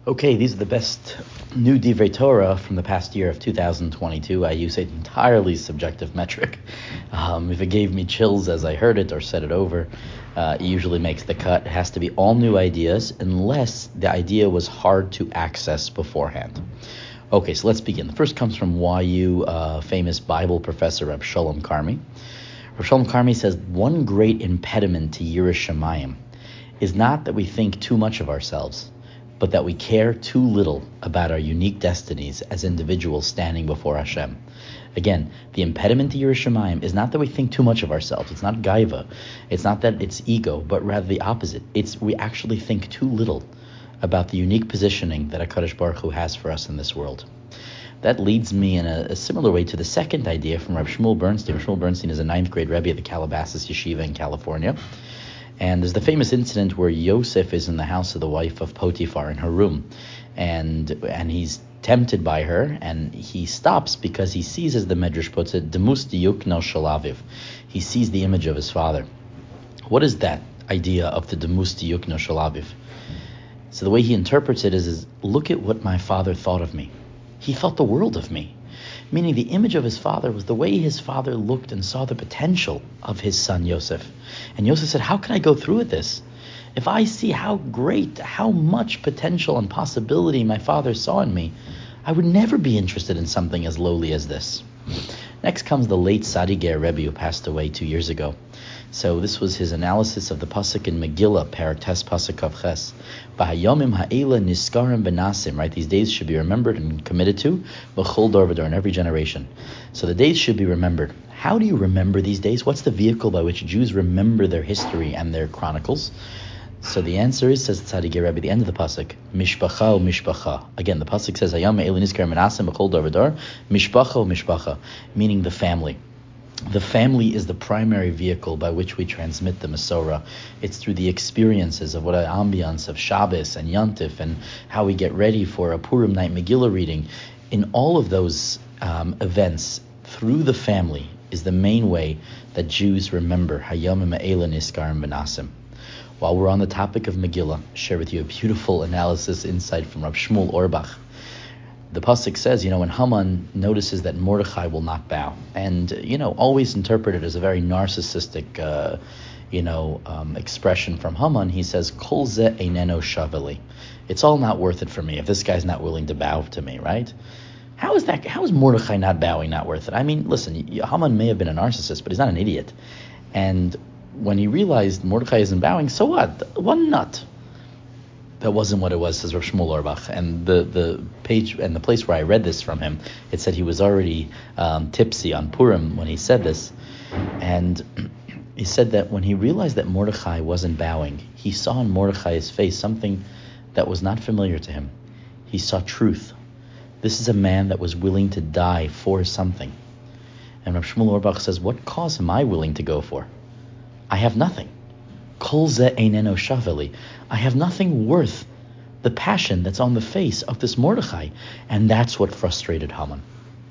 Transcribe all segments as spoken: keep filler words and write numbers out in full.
Okay, these are the best new Divrei Torah from the past year of two thousand twenty-two. I use an entirely subjective metric. Um, if it gave me chills as I heard it or said it over, uh, it usually makes the cut. It has to be all new ideas unless the idea was hard to access beforehand. Okay, so let's begin. The first comes from Y U uh, famous Bible professor Reb Shalom Karmi. Reb Shalom Karmi says, one great impediment to Yiras Shamayim is not that we think too much of ourselves, but that we care too little about our unique destinies as individuals standing before Hashem. Again, the impediment to Yiras Shamayim is not that we think too much of ourselves. It's not gaiva. It's not that it's ego, but rather the opposite. It's we actually think too little about the unique positioning that HaKadosh Baruch Hu has for us in this world. That leads me in a, a similar way to the second idea from Reb Shmuel Bernstein. Reb Shmuel Bernstein is a ninth grade Rebbe at the Calabasas Yeshiva in California. And there's the famous incident where Yosef is in the house of the wife of Potiphar in her room, and and he's tempted by her, and he stops because he sees, as the Medrash puts it, Demus diyukno shalaviv. He sees the image of his father. What is that idea of the Demus diyukno shalaviv? So the way he interprets it is, is, look at what my father thought of me. He thought the world of me. Meaning the image of his father was the way his father looked and saw the potential of his son Yosef. And Yosef said, how can I go through with this? If I see how great, how much potential and possibility my father saw in me, I would never be interested in something as lowly as this. Next comes the late Sadi Ger Rebbe, who passed away two years ago. So this was his analysis of the pasuk in Megillah, Parak Tes Pasuk Kav Ches. V'hayomim ha'ela niskarim benasim, right? These days should be remembered and committed to, b'chol dor v'dor, in every generation. So the days should be remembered. How do you remember these days? What's the vehicle by which Jews remember their history and their chronicles? So the answer is, says Tzadi Ger Rebbe, the end of the pasuk, mishpacha o mishpacha. Again, the pasuk says, hayom ha'ela niskarim benasim b'chol dor v'dor, mishpacha o mishpacha, meaning the family. The family is the primary vehicle by which we transmit the Masorah. It's through the experiences of what an ambiance of Shabbos and Yontif and how we get ready for a Purim night Megillah reading. In all of those um, events, through the family is the main way that Jews remember Hayom Ha'ela Niskarim Benasim. While we're on the topic of Megillah, I'll share with you a beautiful analysis insight from Rav Shmuel Orbach. The pasuk says, you know, when Haman notices that Mordechai will not bow, and, you know, always interpreted as a very narcissistic, uh, you know, um, expression from Haman, he says, Kol ze eineno shaveli. It's all not worth it for me if this guy's not willing to bow to me, right? How is that? How is Mordechai not bowing not worth it? I mean, listen, Haman may have been a narcissist, but he's not an idiot. And when he realized Mordechai isn't bowing, so what? One nut. That wasn't what it was, says Rav Shmuel Orbach. And the, the page and the place where I read this from him, it said he was already um, tipsy on Purim when he said this. And he said that when he realized that Mordechai wasn't bowing, he saw in Mordechai's face something that was not familiar to him. He saw truth. This is a man that was willing to die for something. And Rav Shmuel Orbach says, what cause am I willing to go for? I have nothing. Kol ze eineno shaveli. I have nothing worth the passion that's on the face of this Mordechai. And that's what frustrated Haman.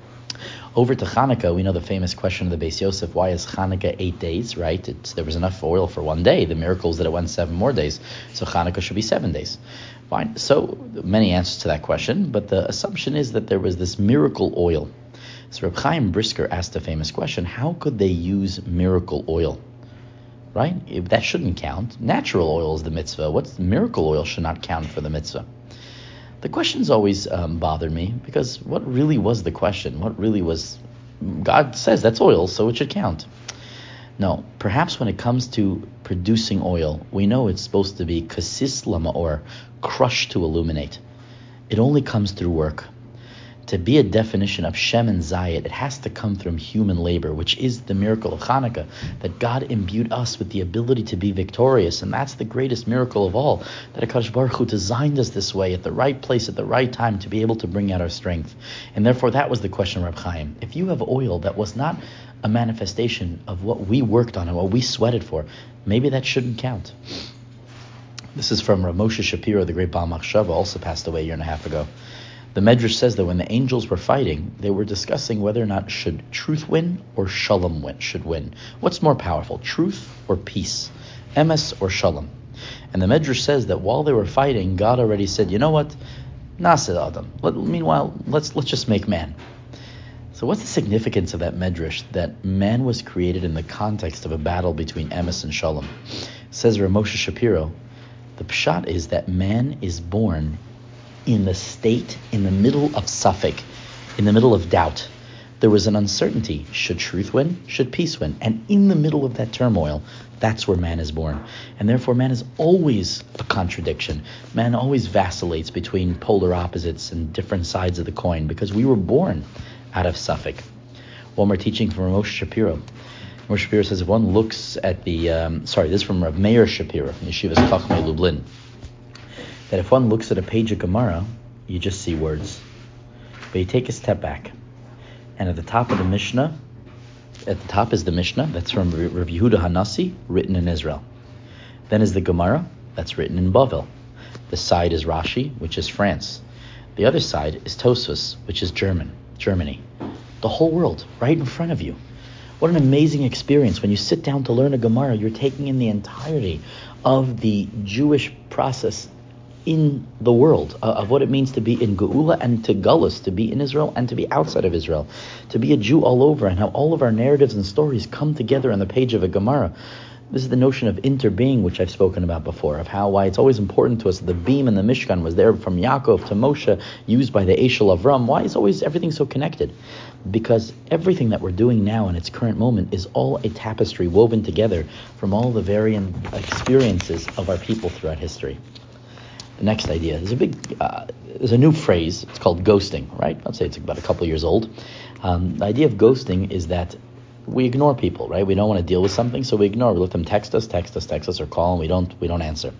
Over to Hanukkah, we know the famous question of the Beis Yosef, why is Hanukkah eight days, right? It's, there was enough oil for one day. The miracle is that it went seven more days. So Hanukkah should be seven days. Fine. So many answers to that question, but the assumption is that there was this miracle oil. So Reb Chaim Brisker asked a famous question, how could they use miracle oil? Right? That shouldn't count. Natural oil is the mitzvah. What's miracle oil should not count for the mitzvah. The questions always um, bothered me because what really was the question? What really was... God says that's oil, so it should count. No, perhaps when it comes to producing oil, we know it's supposed to be kasis lamaor, crushed to illuminate. It only comes through work. To be a definition of Shem and Zayit, it has to come from human labor, which is the miracle of Hanukkah, that God imbued us with the ability to be victorious, and that's the greatest miracle of all, that HaKadosh Baruch Hu designed us this way, at the right place, at the right time, to be able to bring out our strength. And therefore, that was the question, Reb Chaim. If you have oil that was not a manifestation of what we worked on and what we sweated for, maybe that shouldn't count. This is from Rav Moshe Shapiro, the great Baal Machshava, also passed away a year and a half ago. The Medrash says that when the angels were fighting, they were discussing whether or not should truth win or shalom win, should win. What's more powerful, truth or peace? Emes or shalom? And the Medrash says that while they were fighting, God already said, you know what? Naseh Adam. Let, meanwhile, let's let's just make man. So what's the significance of that Medrash, that man was created in the context of a battle between Emes and Shalom? Says Rav Moshe Shapiro, the pshat is that man is born in the state, in the middle of suffix, in the middle of doubt. There was an uncertainty. Should truth win? Should peace win? And in the middle of that turmoil, that's where man is born. And therefore man is always a contradiction. Man always vacillates between polar opposites and different sides of the coin, because we were born out of suffix. One more teaching from Rav Moshe Shapiro. Rav Shapiro says, if one looks at the, um, sorry, this is from Rav Meir Shapiro from Yeshivas Chachmei Lublin, that if one looks at a page of Gemara, you just see words. But you take a step back, and at the top of the Mishnah, at the top is the Mishnah, that's from Rav Yehuda Hanassi, written in Israel. Then is the Gemara, that's written in Bavel. The side is Rashi, which is France. The other side is Tosfos, which is German, Germany. The whole world, right in front of you. What an amazing experience. When you sit down to learn a Gemara, you're taking in the entirety of the Jewish process in the world, uh, of what it means to be in Geula and to Gullus, to be in Israel and to be outside of Israel, to be a Jew all over, and how all of our narratives and stories come together on the page of a Gemara. This is the notion of interbeing, which I've spoken about before, of how why it's always important to us that the beam in the Mishkan was there from Yaakov to Moshe, used by the Eshel Avram. Why is always everything so connected? Because everything that we're doing now in its current moment is all a tapestry woven together from all the varying experiences of our people throughout history. The next idea is a big, uh, there's a new phrase. It's called ghosting, right? I'd say it's about a couple of years old. Um, the idea of ghosting is that we ignore people, right? We don't want to deal with something, so we ignore. We let them text us, text us, text us, or call, and we don't, we don't answer.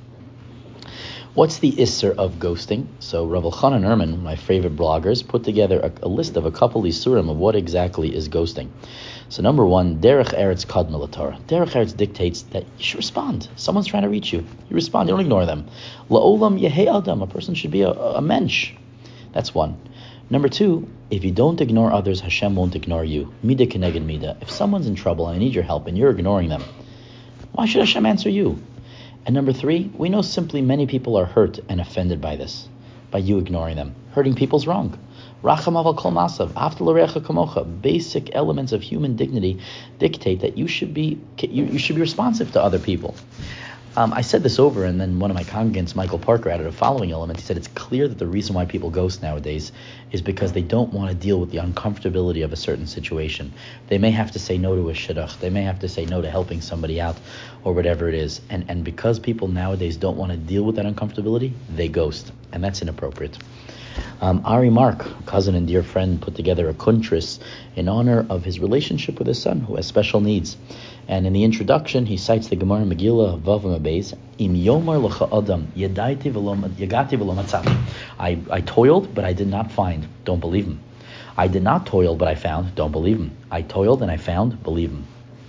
What's the isser of ghosting? So Rav Elchanan Ehrman, my favorite bloggers, put together a, a list of a couple isurim of what exactly is ghosting. So number one, derech eretz kadma l'Torah. Derech eretz dictates that you should respond. Someone's trying to reach you. You respond. You don't ignore them. La'olam yehei adam. A person should be a, a mensch. That's one. Number two, if you don't ignore others, Hashem won't ignore you. Mida keneged mida. If someone's in trouble and they need your help and you're ignoring them, why should Hashem answer you? And number three, we know simply many people are hurt and offended by this, by you ignoring them. Hurting people's wrong. Racham aval kol masav, afta l'recha kamocha. Basic elements of human dignity dictate that you should be you, you should be responsive to other people. Um, I said this over, and then one of my congregants, Michael Parker, added a following element. He said it's clear that the reason why people ghost nowadays is because they don't want to deal with the uncomfortability of a certain situation. They may have to say no to a shidduch. They may have to say no to helping somebody out, or whatever it is. And and because people nowadays don't want to deal with that uncomfortability, they ghost, and that's inappropriate. Um, Ari Mark, a cousin and dear friend, put together a kuntris in honor of his relationship with his son, who has special needs. And in the introduction, he cites the Gemara Megillah Vav Mabez, Im Yomar L'cha Adam Yadaiti Yagati V'lo Matzati. I I toiled, but I did not find. Don't believe him. I did not toil, but I found. Don't believe him. I toiled and I found. Believe him.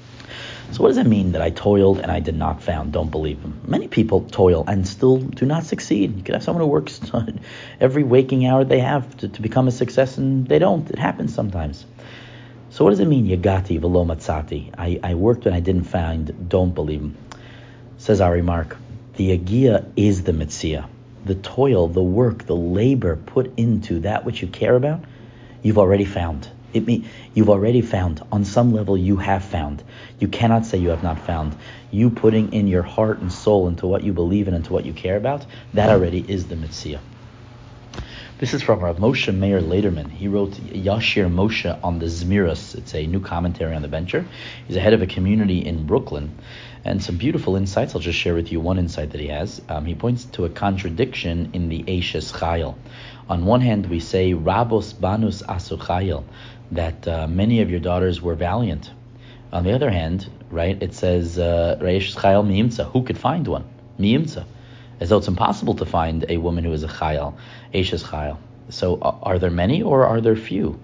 So what does that mean, that I toiled and I did not found? Don't believe him. Many people toil and still do not succeed. You could have someone who works every waking hour they have to, to become a success, and they don't. It happens sometimes. So what does it mean, Yagati v'lo matzati? I, I worked and I didn't find. Don't believe him. Says Ari Mark, the Yagia is the Metzia. The toil, the work, the labor put into that which you care about, you've already found. It mean you've already found. On some level, you have found. You cannot say you have not found. You putting in your heart and soul into what you believe in, into what you care about, that already is the Metzia. This is from Rav Moshe Meir Lederman. He wrote Yashir Moshe on the Zmiros. It's a new commentary on the Venture. He's the head of a community in Brooklyn. And some beautiful insights. I'll just share with you one insight that he has. Um, he points to a contradiction in the Eishes Chayil. On one hand, we say, Rabos Banus Asu Chayil, that uh, many of your daughters were valiant. On the other hand, right, it says, Eishes Chayil Miimtza. Who could find one? Miimtza. As though it's impossible to find a woman who is a Chayil, Eishes Chayil. So uh, are there many or are there few?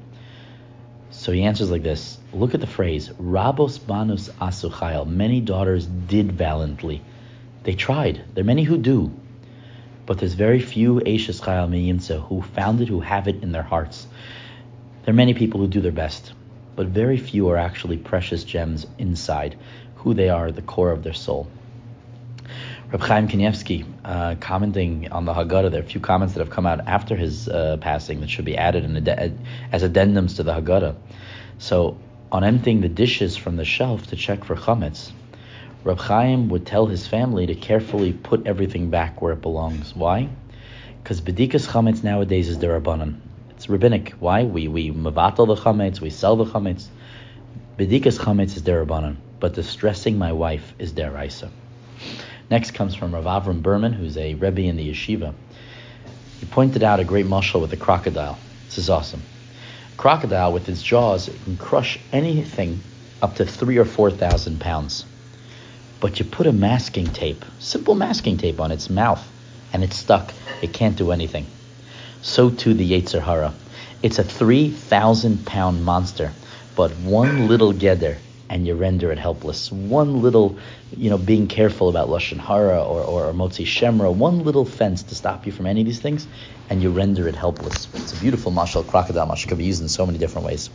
So he answers like this. Look at the phrase, Rabos Banus Asu Chayil. Many daughters did valiantly. They tried. There are many who do. But there's very few Eishes Chayil Miyimtza who found it, who have it in their hearts. There are many people who do their best, but very few are actually precious gems inside, who they are, the core of their soul. Reb Chaim Kanievsky, uh, commenting on the Haggadah, there are a few comments that have come out after his uh, passing that should be added in ad- as addendums to the Haggadah. So, on emptying the dishes from the shelf to check for chametz, Reb Chaim would tell his family to carefully put everything back where it belongs. Why? Because bedikas chametz nowadays is derabanan. It's rabbinic. Why? We we mevatel the chametz, we sell the chametz. Bedikas chametz is derabanan, but distressing my wife is deraisa. Next comes from Rav Avram Berman, who's a rebbe in the yeshiva. He pointed out a great mashal with a crocodile. This is awesome. Crocodile, with its jaws, it can crush anything up to three or four thousand pounds. But you put a masking tape, simple masking tape, on its mouth, and it's stuck. It can't do anything. So too the Yetzer Hara. It's a three thousand pound monster, but one little geder, and you render it helpless. One little, you know, being careful about Lashon Hara or, or, or Motzi Shemra, one little fence to stop you from any of these things, and you render it helpless. It's a beautiful mashal, crocodile mashal, could be used in so many different ways.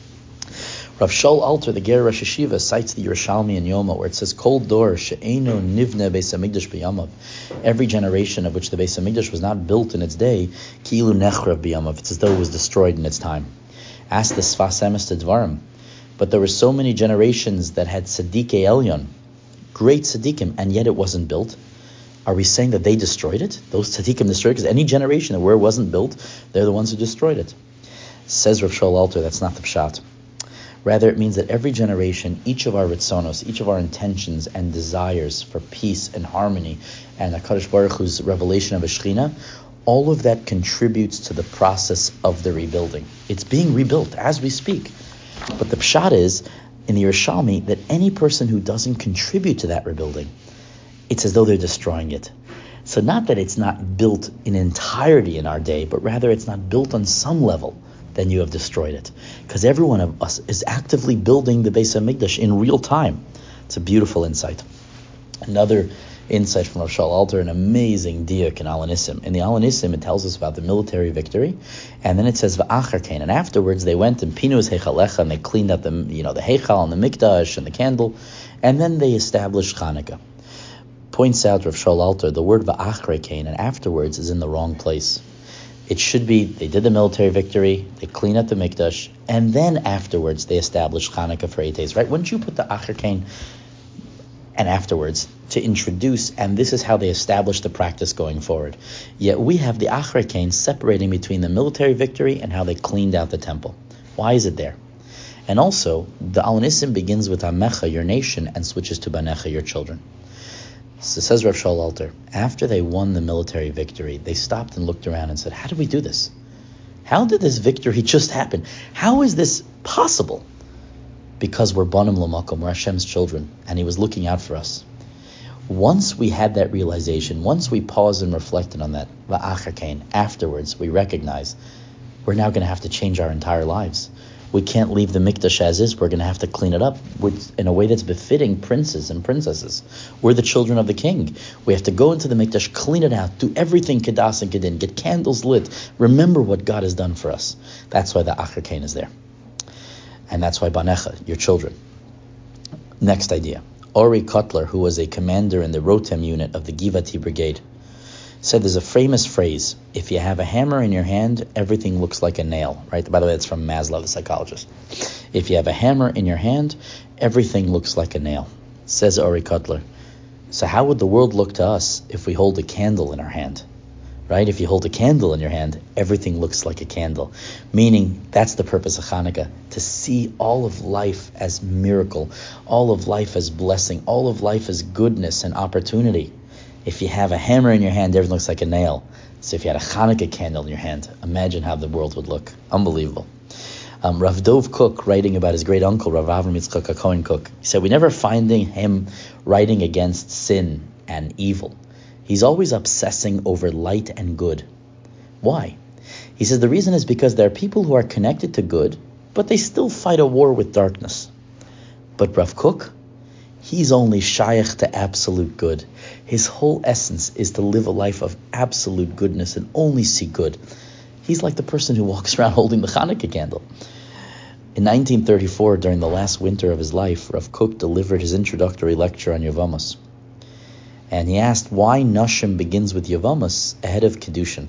Rav Shaul Alter, the Ger Rosh Yeshiva, cites the Yerushalmi in Yoma, where it says, Kol dor she'eino nivne beis hamikdash b'yamav. Every generation of which the Beis Hamikdash was not built in its day, ki'ilu nechrav b'yamav. It's as though it was destroyed in its time. Ask the Sfas Emes to Dvarim. But there were so many generations that had Tzadikei Elyon, great Tzadikim, and yet it wasn't built. Are we saying that they destroyed it? Those Tzadikim destroyed it? Because any generation where it wasn't built, they're the ones who destroyed it. Says Rav Shaul Alter, that's not the pshat. Rather, it means that every generation, each of our ritzonos, each of our intentions and desires for peace and harmony, and HaKadosh Baruch Hu's revelation of a Shechina, all of that contributes to the process of the rebuilding. It's being rebuilt as we speak. But the pshat is, in the Yerushalmi, that any person who doesn't contribute to that rebuilding, it's as though they're destroying it. So not that it's not built in entirety in our day, but rather it's not built on some level, then you have destroyed it. Because every one of us is actively building the Beis HaMikdash in real time. It's a beautiful insight. Another insight from Rav Shaul Alter, an amazing diuk in Al Hanissim. In the Al Hanissim, it tells us about the military victory, and then it says V'achar kain, and afterwards they went and pinus heichalecha, and they cleaned up the, you know, the heichal and the mikdash and the candle, and then they established Chanukah. Points out Rav Shaul Alter, the word V'achar kain and afterwards is in the wrong place. It should be, they did the military victory, they cleaned up the mikdash, and then afterwards they established Chanukah for eight days, right? Wouldn't you put the achar kain and afterwards to introduce, and this is how they establish the practice going forward. Yet we have the Achar Kain separating between the military victory and how they cleaned out the temple. Why is it there? And also, the Al Hanissim begins with Amecha, your nation, and switches to Banecha, your children. So says Rav Shaul Alter, after they won the military victory, they stopped and looked around and said, how did we do this? How did this victory just happen? How is this possible? Because we're Banim L'Makom, we're Hashem's children, and He was looking out for us. Once we had that realization, once we paused and reflected on that, V'achar kain, afterwards we recognize we're now going to have to change our entire lives. We can't leave the mikdash as is. We're going to have to clean it up in a way that's befitting princes and princesses. We're the children of the king. We have to go into the mikdash, clean it out, do everything kedas and kedin, get candles lit, remember what God has done for us. That's why the Achar kain is there. And that's why Banecha, your children. Next idea. Ori Kotler, who was a commander in the Rotem unit of the Givati Brigade, said there's a famous phrase, if you have a hammer in your hand, everything looks like a nail, right? By the way, that's from Maslow, the psychologist. If you have a hammer in your hand, everything looks like a nail, says Ori Kotler. So how would the world look to us if we hold a candle in our hand? Right? If you hold a candle in your hand, everything looks like a candle. Meaning, that's the purpose of Hanukkah, to see all of life as miracle, all of life as blessing, all of life as goodness and opportunity. If you have a hammer in your hand, everything looks like a nail. So if you had a Hanukkah candle in your hand, imagine how the world would look. Unbelievable. Um, Rav Dov Cook, writing about his great uncle, Rav Avram Yitzchak HaKohen Cook, he said, we never finding him writing against sin and evil. He's always obsessing over light and good. Why? He says the reason is because there are people who are connected to good, but they still fight a war with darkness. But Rav Kook, he's only shaykh to absolute good. His whole essence is to live a life of absolute goodness and only see good. He's like the person who walks around holding the Hanukkah candle. In nineteen thirty-four, during the last winter of his life, Rav Kook delivered his introductory lecture on Yevamos. And he asked why Nashim begins with Yavamas ahead of Kedushin.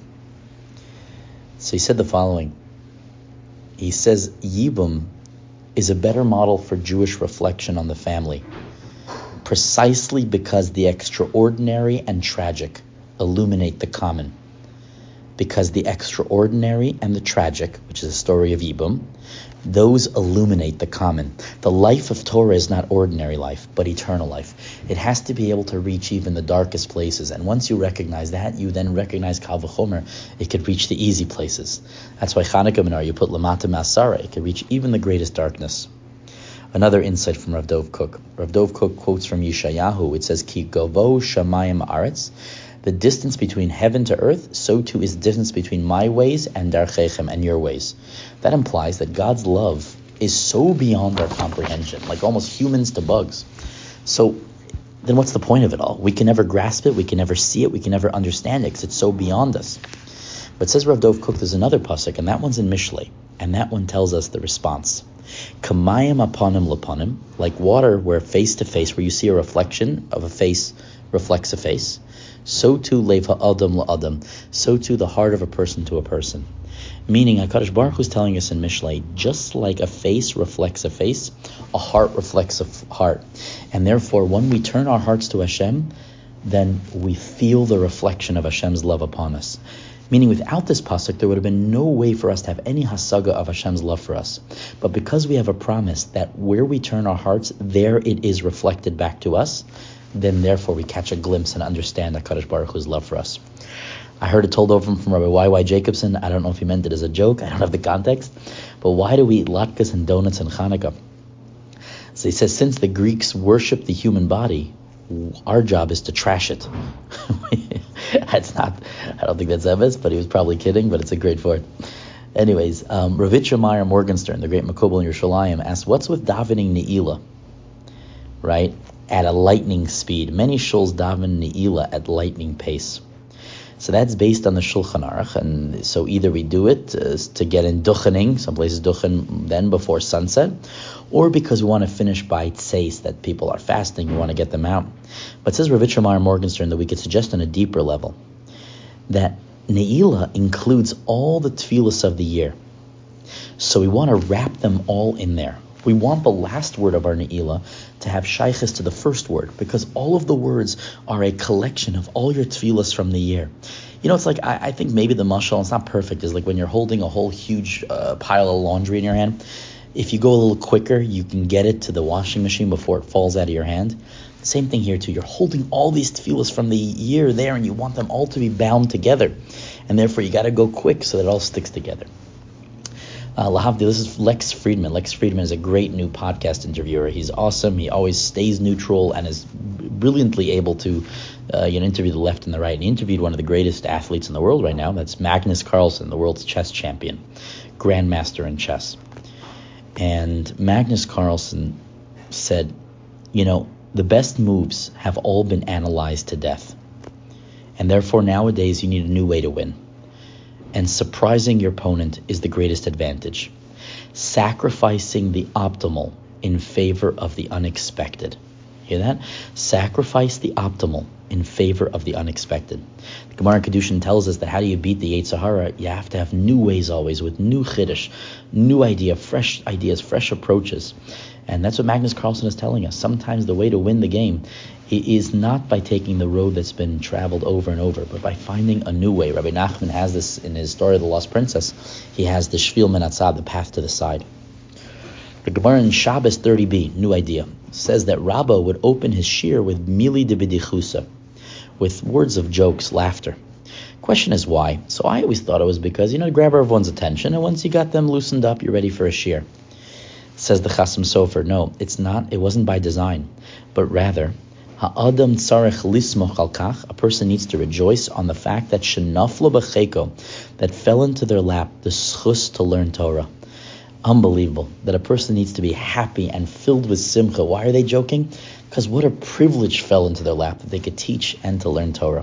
So he said the following. He says Yibum is a better model for Jewish reflection on the family, precisely because the extraordinary and tragic illuminate the common. Because the extraordinary and the tragic, which is the story of Yibum, those illuminate the common. The life of Torah is not ordinary life, but eternal life. It has to be able to reach even the darkest places. And once you recognize that, you then recognize Kal V'chomer. It could reach the easy places. That's why Chanukah Menorah, you put Lamata Masara. It could reach even the greatest darkness. Another insight from Rav Dov Kook. Rav Dov Kook quotes from Yeshayahu. It says, Ki govo shamayim aretz. The distance between heaven to earth, so too is the distance between my ways and darchechem, and your ways. That implies that God's love is so beyond our comprehension, like almost humans to bugs. So then what's the point of it all? We can never grasp it, we can never see it, we can never understand it, because it's so beyond us. But says Rav Dov Kook, there's another pasuk, and that one's in Mishlei, and that one tells us the response. Kamayim aponim laponim, like water where face to face, where you see a reflection of a face reflects a face, so too lev ha'adam la'adam, so too the heart of a person to a person. Meaning, HaKadosh Baruch Hu is telling us in Mishlei, just like a face reflects a face, a heart reflects a f- heart. And therefore, when we turn our hearts to Hashem, then we feel the reflection of Hashem's love upon us. Meaning, without this pasuk, there would have been no way for us to have any hasaga of Hashem's love for us. But because we have a promise that where we turn our hearts, there it is reflected back to us, then therefore we catch a glimpse and understand HaKadosh Baruch Hu's love for us. I heard it told over from Rabbi Y Y Jacobson. I don't know if he meant it as a joke. I don't have the context. But why do we eat latkes and donuts in Hanukkah? So he says, since the Greeks worship the human body, our job is to trash it. That's not, I don't think that's emes, but he was probably kidding, but it's a great word. Anyways, um, Ravitcha Meyer Morgenstern, the great Makubal in Yerushalayim, asked, what's with davening Ne'ilah, right, at a lightning speed? Many shuls daven Ne'ilah at lightning pace. So that's based on the Shulchan Aruch, and so either we do it uh, to get in duchening, some places duchen then before sunset, or because we want to finish by tseis, that people are fasting, we want to get them out. But it says Ravitcha Meyer Morgenstern that we could suggest on a deeper level that Ne'ilah includes all the tefillas of the year. So we want to wrap them all in there. We want the last word of our Ne'ilah to have shaykhis to the first word, because all of the words are a collection of all your tefillas from the year. You know, it's like, I, I think maybe the mashal, it's not perfect, is like when you're holding a whole huge uh, pile of laundry in your hand. If you go a little quicker, you can get it to the washing machine before it falls out of your hand. Same thing here too. You're holding all these tefillas from the year there, and you want them all to be bound together. And therefore you got to go quick so that it all sticks together. Uh, Lahavdi, this is Lex Friedman. Lex Friedman is a great new podcast interviewer. He's awesome. He always stays neutral and is brilliantly able to uh, you know, interview the left and the right. And he interviewed one of the greatest athletes in the world right now. That's Magnus Carlsen, the world's chess champion, grandmaster in chess. And Magnus Carlsen said, you know, the best moves have all been analyzed to death. And therefore nowadays you need a new way to win. And surprising your opponent is the greatest advantage. Sacrificing the optimal in favor of the unexpected. Hear that? Sacrifice the optimal in favor of the unexpected. The Gemara in Kedushin tells us that how do you beat the Yetzer Hara? You have to have new ways always, with new chiddush, new idea, fresh ideas, fresh approaches. And that's what Magnus Carlsen is telling us. Sometimes the way to win the game is not by taking the road that's been traveled over and over, but by finding a new way. Rabbi Nachman has this in his story of the Lost Princess. He has the Shvil Menatzah, the path to the side. The Gemara in Shabbos thirty b, new idea, says that Rabbah would open his shir with mili de b'dichusa, with words of jokes, laughter. Question is why? So I always thought it was because, you know, to grab everyone's attention, and once you got them loosened up, you're ready for a shir. Says the Chasam Sofer, no, it's not. It wasn't by design, but rather, ha'adam tzarech lismoch al kach, a person needs to rejoice on the fact that shenaflo b'cheiko, that fell into their lap the schus to learn Torah. Unbelievable that a person needs to be happy and filled with simcha. Why are they joking? Because what a privilege fell into their lap that they could teach and to learn Torah.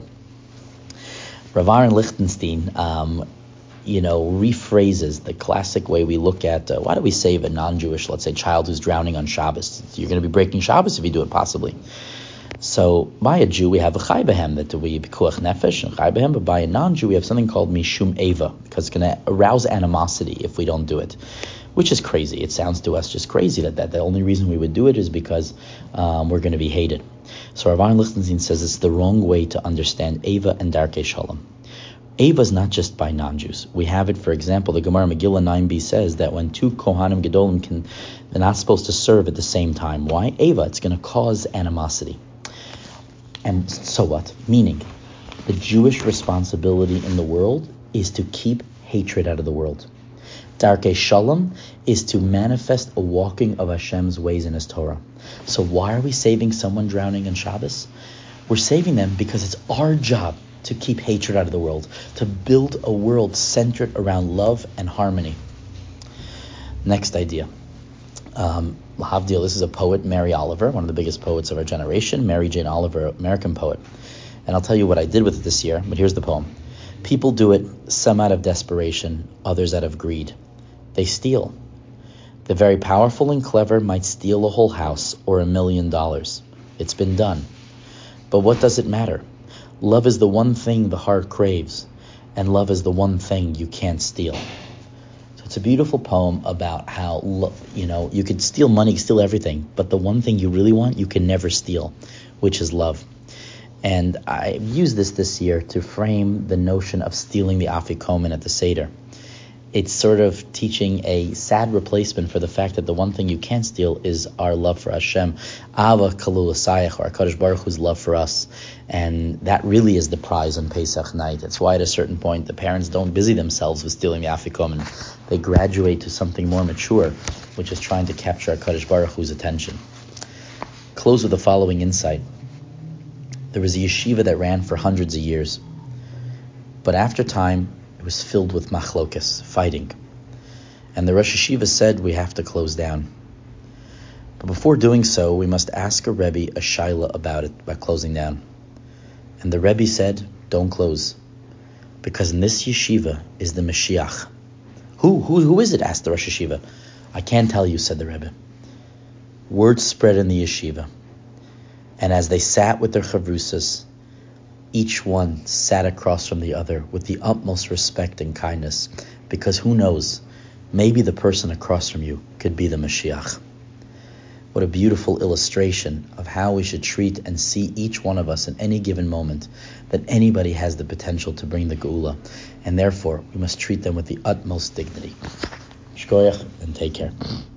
Rav Aaron Lichtenstein, um, you know, rephrases the classic way we look at, uh, why do we save a non-Jewish, let's say, child who's drowning on Shabbos? You're going to be breaking Shabbos if you do it, possibly. So by a Jew we have a chai behem, that we pikuach nefesh and chai behem, but by a non-Jew we have something called mishum eva, because it's going to arouse animosity if we don't do it, which is crazy. It sounds to us just crazy that, that the only reason we would do it is because um, we're going to be hated. So Rav Aaron Lichtenstein says it's the wrong way to understand eva and darkei shalom. Eva is not just by non-Jews. We have it, for example, the Gemara Megillah nine b says that when two Kohanim Gedolim can, they're not supposed to serve at the same time. Why? Eva, it's going to cause animosity. And so what? Meaning, the Jewish responsibility in the world is to keep hatred out of the world. Darkei Shalom is to manifest a walking of Hashem's ways in His Torah. So why are we saving someone drowning on Shabbos? We're saving them because it's our job to keep hatred out of the world, to build a world centered around love and harmony. Next idea. Um, Lahavdil, this is a poet, Mary Oliver, one of the biggest poets of our generation, Mary Jane Oliver, American poet. And I'll tell you what I did with it this year, but here's the poem. People do it, some out of desperation, others out of greed. They steal. The very powerful and clever might steal a whole house or a million dollars. It's been done. But what does it matter? Love is the one thing the heart craves, and love is the one thing you can't steal. It's a beautiful poem about how, you know, you could steal money, steal everything, but the one thing you really want, you can never steal, which is love. And I used this this year to frame the notion of stealing the afikomen at the Seder. It's sort of teaching a sad replacement for the fact that the one thing you can't steal is our love for Hashem, Ava Kalul Asayach, or HaKadosh Baruch Hu's love for us. And that really is the prize on Pesach night. That's why at a certain point the parents don't busy themselves with stealing the afikomen. They graduate to something more mature, which is trying to capture HaKadosh Baruch Hu's attention. Close with the following insight. There was a yeshiva that ran for hundreds of years. But after time, it was filled with machlokas, fighting. And the Rosh Yeshiva said, we have to close down. But before doing so, we must ask a Rebbe a shaila about it, about closing down. And the Rebbe said, don't close. Because in this yeshiva is the Mashiach. Who, who, who is it? Asked the Rosh Yeshiva. I can't tell you, said the Rebbe. Word spread in the yeshiva. And as they sat with their chavrusas, each one sat across from the other with the utmost respect and kindness, because who knows, maybe the person across from you could be the Mashiach. What a beautiful illustration of how we should treat and see each one of us in any given moment, that anybody has the potential to bring the Geula, and therefore we must treat them with the utmost dignity. Shkoyach, and take care.